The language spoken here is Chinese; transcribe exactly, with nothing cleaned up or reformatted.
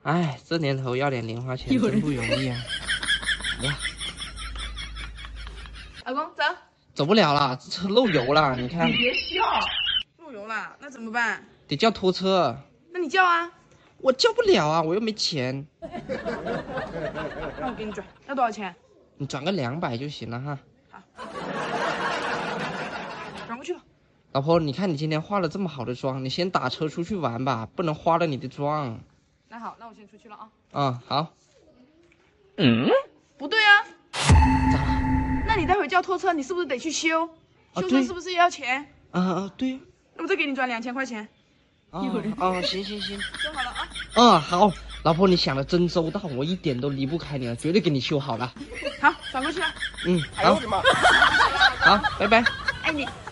哎，这年头要点零花钱真不容易啊！呀， 老公走。 走不了了，这车漏油了，你看。 你别笑。漏油了，那怎么办？ 得叫拖车。 那你叫啊。 我叫不了啊，我又没钱。 那我给你转，要多少钱？ 你转个两百就行了哈。 好，转过去了。 老婆，你看你今天化了这么好的妆，你先打车出去玩吧，不能花了你的妆。 那好，那我先出去了啊。 啊、嗯，好。 嗯，不对啊。 咋了？ 那你待会叫拖车，你是不是得去修？修车是不是也要钱？ 啊啊，对呀。 那我再给你转两千块钱。 一会儿。哦，行行行。 修好了啊。 嗯，好。老婆，你想的真周到，我一点都离不开你了，绝对给你修好了。 好，转过去了。 嗯，好。好，拜拜。 爱你。